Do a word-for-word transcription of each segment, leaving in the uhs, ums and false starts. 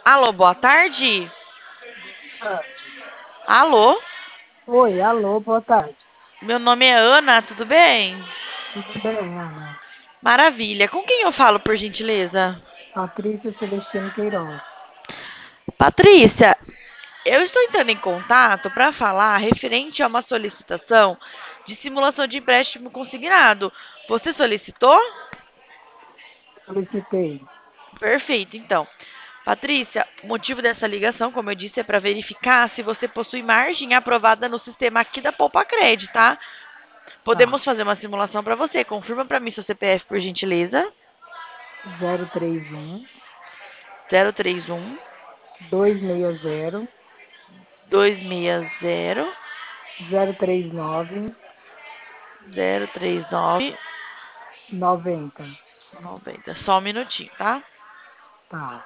Alô, boa tarde. Tarde. Alô, Oi, alô, boa tarde. meu nome é Ana, tudo bem? Tudo bem, Ana? Maravilha. Com quem eu falo, por gentileza? Patrícia Celestino Queiroz. Patrícia, eu estou entrando em contato para falar referente a uma solicitação de simulação de empréstimo consignado. Você solicitou? Solicitei Perfeito, então. Patrícia, o motivo dessa ligação, como eu disse, é para verificar se você possui margem aprovada no sistema aqui da Poupa Cred, tá? tá. Podemos fazer uma simulação para você. Confirma para mim seu C P F, por gentileza. zero três um, Zero três um dois seis zero, dois seis zero zero três nove, zero três nove noventa. noventa. Só um minutinho, tá? Tá.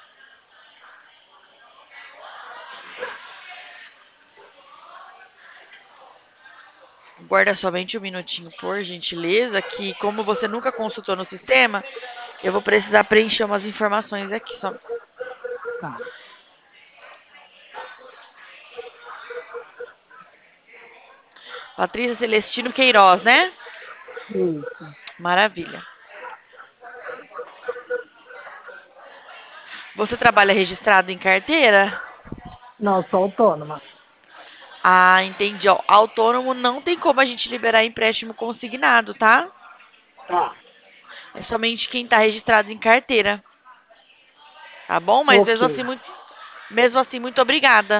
Guarda somente um minutinho, por gentileza, que como você nunca consultou no sistema, eu vou precisar preencher umas informações aqui. Só... Tá. Patrícia Celestino Queiroz, né? Isso. Maravilha. Você trabalha registrado em carteira? Não, sou autônoma. Ah, entendi. Ó, autônomo não tem como a gente liberar empréstimo consignado, tá? Tá. É somente quem está registrado em carteira, tá bom? Mas Ok. mesmo assim, muito, mesmo assim, muito obrigada.